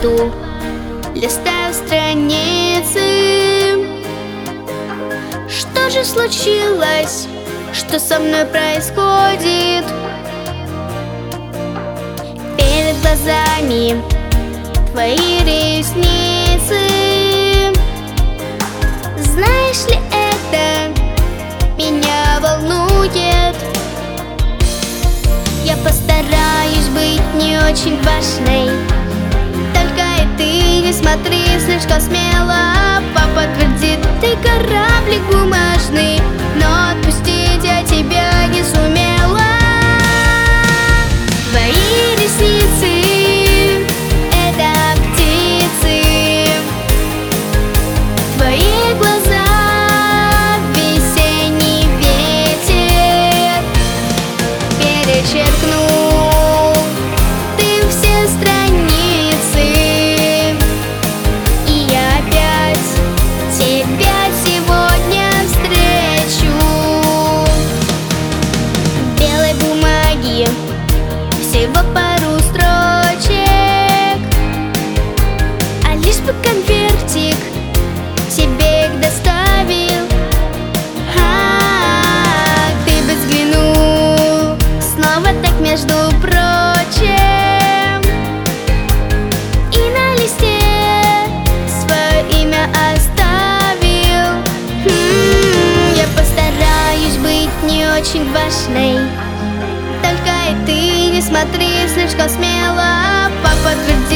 листу, листаю страницы. Что же случилось? Что со мной происходит? Перед глазами твои ресницы. Знаешь ли, это меня волнует. Я постараюсь быть не очень важной, только и ты не смотри слишком смело. Папа твердит, ты кораблик бумажный, но отпустить я тебя не сумела. Твои ресницы — это птицы, твои глаза — весенний ветер. Перечеркнул ты все страницы, и я опять тебя сегодня встречу. В белой бумаге всего пару строчек, а лишь бы конвертик тебе их доставил. Ты бы взглянул снова так между прочим, и на листе свое имя оставил. Я постараюсь быть не очень важной, только и ты не смотри слишком смело. Папа твердит,